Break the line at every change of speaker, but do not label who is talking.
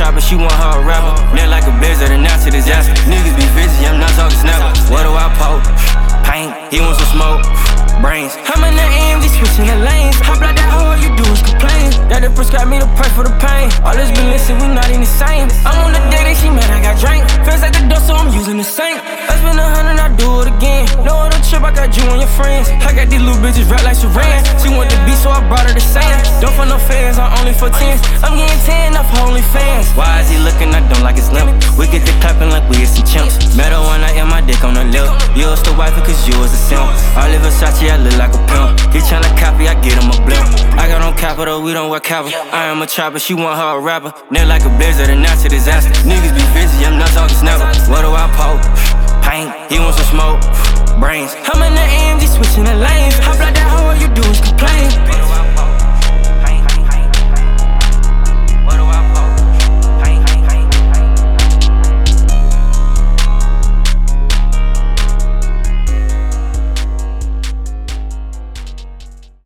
chopper, she want her a rapper. Neck like a blizzard, and now to disaster. Niggas be busy, I'm not talking snapper. What do I poke? Paint, he wants some smoke. Brains. I'm in the AMG switching the lanes. Hop like that hoe, all you do is complain. That they prescribe me the price for the pain. All this been listen, we not in the same. I'm on the day that she mad, I got drank. Feels like the dust, so I'm using the same. I spend 100, I do it again. No other trip, I got you and your friends. I got these little bitches rap like Saran. She want the beat, so I brought her the sand. Don't for no fans, I'm only for 10s. I'm getting 10 off only fans. Why is he looking? I don't like his limp. We get the clapping like we is some chimps. Met her one night and my dick on her lip. You was the wife cause you was a simp. I live Versace, I look like a pimp. He tryna copy, I get him a blimp. I got on capital, we don't wear capital. I am a chopper, she want her a rapper. Neck like a blizzard, and now to disaster. Niggas be busy, I'm not talking snapper. What do I poke? Paint, he wants some smoke. Brains. I'm in the AMG switching the lanes. Hop like that hoe, all you do is complain.